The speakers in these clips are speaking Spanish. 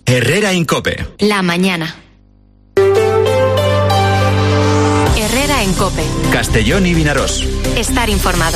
Herrera en COPE. La mañana. Herrera en COPE. Castellón y Vinarós. Estar informado.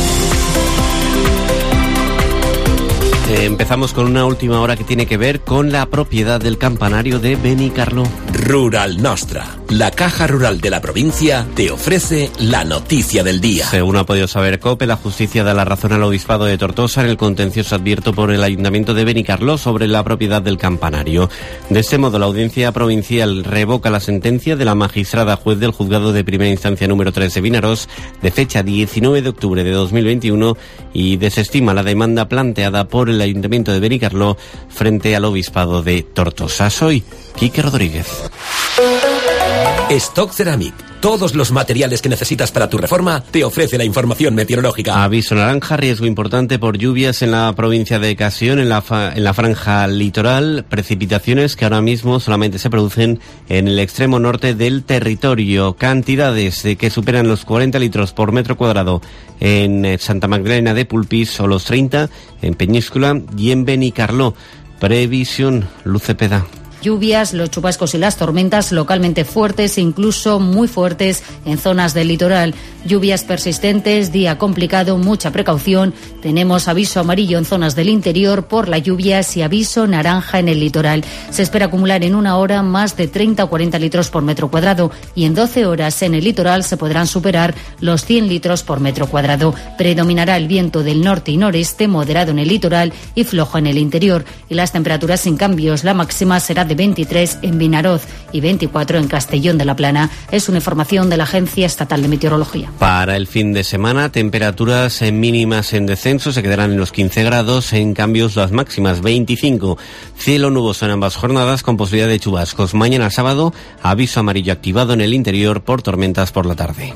Empezamos con una última hora que tiene que ver con la propiedad del campanario de Benicarló. Rural Nostra, la caja rural de la provincia, te ofrece la noticia del día. Según ha podido saber COPE, la justicia da la razón al obispado de Tortosa en el contencioso abierto por el ayuntamiento de Benicarló sobre la propiedad del campanario. De este modo, la audiencia provincial revoca la sentencia de la magistrada juez del juzgado de primera instancia número 3 de Vinarós de fecha 19 de octubre de 2021 y desestima la demanda planteada por el ayuntamiento de Benicarló frente al obispado de Tortosa. Soy Quique Rodríguez. Stock Ceramic. Todos los materiales que necesitas para tu reforma te ofrece la información meteorológica. Aviso naranja, riesgo importante por lluvias en la provincia de Castellón, en la franja litoral. Precipitaciones que ahora mismo solamente se producen en el extremo norte del territorio. Cantidades que superan los 40 litros por metro cuadrado en Santa Magdalena de Pulpís o los 30 en Peñíscola y en Benicarló. Previsión, Luz Cepeda. Lluvias, los chubascos y las tormentas localmente fuertes e incluso muy fuertes en zonas del litoral. Lluvias persistentes, día complicado, mucha precaución. Tenemos aviso amarillo en zonas del interior por las lluvias y aviso naranja en el litoral. Se espera acumular en una hora más de 30 o 40 litros por metro cuadrado y en 12 horas en el litoral se podrán superar los 100 litros por metro cuadrado. Predominará el viento del norte y noreste, moderado en el litoral y flojo en el interior. Y las temperaturas sin cambios. La máxima será de 23 en Vinarós y 24 en Castellón de la Plana. Es una información de la Agencia Estatal de Meteorología. Para el fin de semana, temperaturas mínimas en descenso, se quedarán en los 15 grados, en cambios las máximas 25. Cielo nuboso en ambas jornadas con posibilidad de chubascos. Mañana sábado, aviso amarillo activado en el interior por tormentas por la tarde.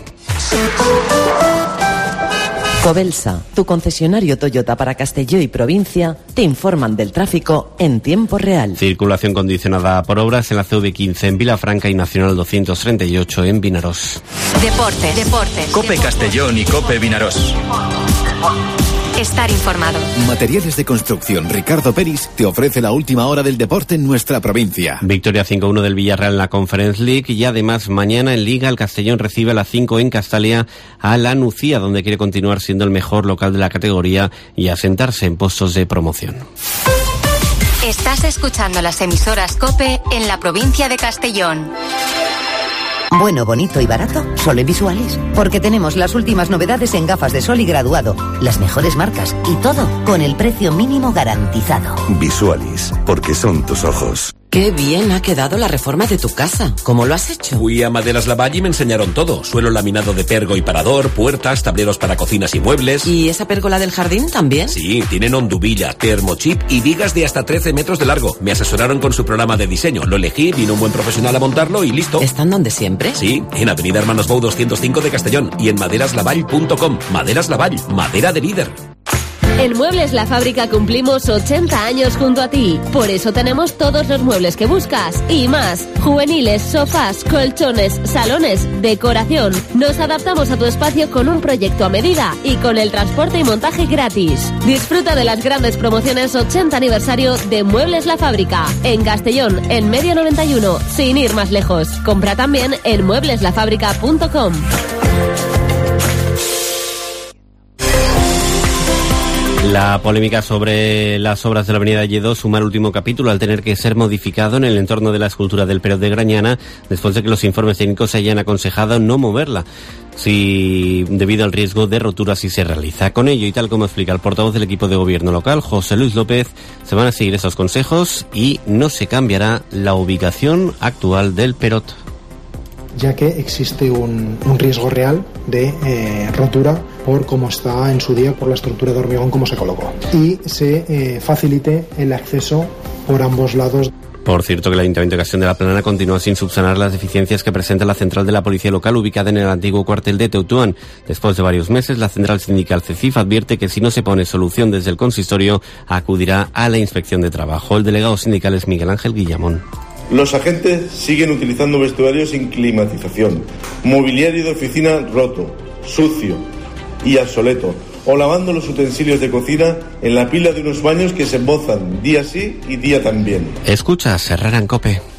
Cobelsa, tu concesionario Toyota para Castelló y provincia, te informan del tráfico en tiempo real. Circulación condicionada por obras en la CV15 en Vilafranca y Nacional 238 en Vinarós. Deportes. COPE Castellón y COPE Vinarós. Estar informado. Materiales de construcción Ricardo Peris te ofrece la última hora del deporte en nuestra provincia. Victoria 5-1 del Villarreal en la Conference League y además mañana en Liga el Castellón recibe a las 5 en Castalia a la Nucía, donde quiere continuar siendo el mejor local de la categoría y asentarse en puestos de promoción. Estás escuchando las emisoras COPE en la provincia de Castellón. Bueno, bonito y barato, solo en Visualis. Porque tenemos las últimas novedades en gafas de sol y graduado, las mejores marcas y todo con el precio mínimo garantizado. Visualis, porque son tus ojos. Qué bien ha quedado la reforma de tu casa. ¿Cómo lo has hecho? Fui a Maderas Lavalle y me enseñaron todo. Suelo laminado de pergo y parador, puertas, tableros para cocinas y muebles. ¿Y esa pérgola del jardín también? Sí, tienen onduvilla, termochip y vigas de hasta 13 metros de largo. Me asesoraron con su programa de diseño. Lo elegí, vino un buen profesional a montarlo y listo. ¿Están donde siempre? Sí, en Avenida Hermanos Bou 205 de Castellón y en maderaslavall.com. Maderas Lavall, madera de líder. En Muebles La Fábrica cumplimos 80 años junto a ti. Por eso tenemos todos los muebles que buscas y más. Juveniles, sofás, colchones, salones, decoración. Nos adaptamos a tu espacio con un proyecto a medida y con el transporte y montaje gratis. Disfruta de las grandes promociones 80 aniversario de Muebles La Fábrica. En Castellón, en Medio 91, sin ir más lejos. Compra también en muebleslafábrica.com. La polémica sobre las obras de la avenida Lledó suma el último capítulo al tener que ser modificado en el entorno de la escultura del Perot de Grañana después de que los informes técnicos hayan aconsejado no moverla debido al riesgo de rotura si se realiza. Con ello, y tal como explica el portavoz del equipo de gobierno local, José Luis López, se van a seguir esos consejos y no se cambiará la ubicación actual del Perot, ya que existe un riesgo real de rotura por cómo está en su día, por la estructura de hormigón como se colocó, y se facilite el acceso por ambos lados. Por cierto, que el Ayuntamiento de Castellón de la Plana continúa sin subsanar las deficiencias que presenta la central de la Policía Local ubicada en el antiguo cuartel de Teutuán. Después de varios meses, la central sindical CECIF advierte que si no se pone solución desde el consistorio, acudirá a la inspección de trabajo. El delegado sindical es Miguel Ángel Guillamón. Los agentes siguen utilizando vestuarios sin climatización, mobiliario de oficina roto, sucio y obsoleto, o lavando los utensilios de cocina en la pila de unos baños que se embozan día sí y día también. Escucha Herrera en COPE.